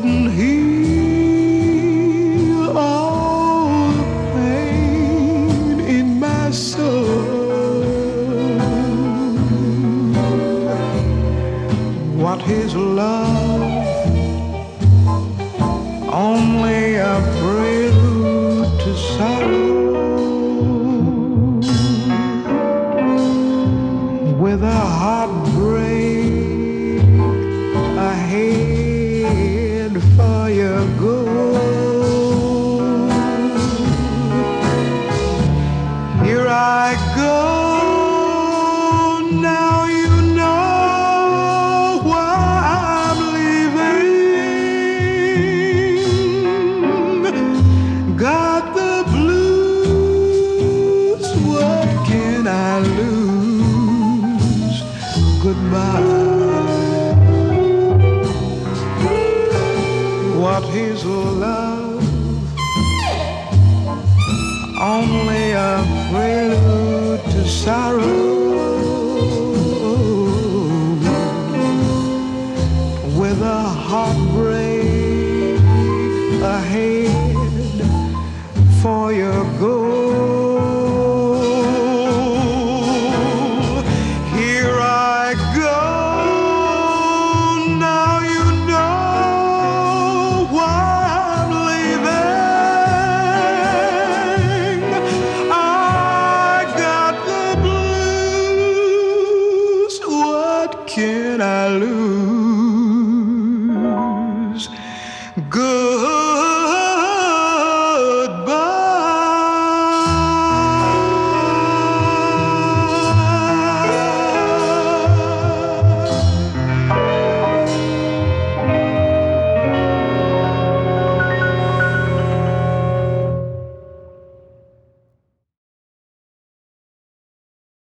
couldn't heal all the pain in my soul. What is love? Only a prelude to sorrow, with a heartbreak ahead for your goal. Here I go, now you know why I'm leaving. Got the blues, what can I lose? Goodbye. What is love? Only a prelude to sorrow, with a heartbreak ahead for your goal. Here I go, now you know why I'm leaving. I got the blues, what can I lose? Good.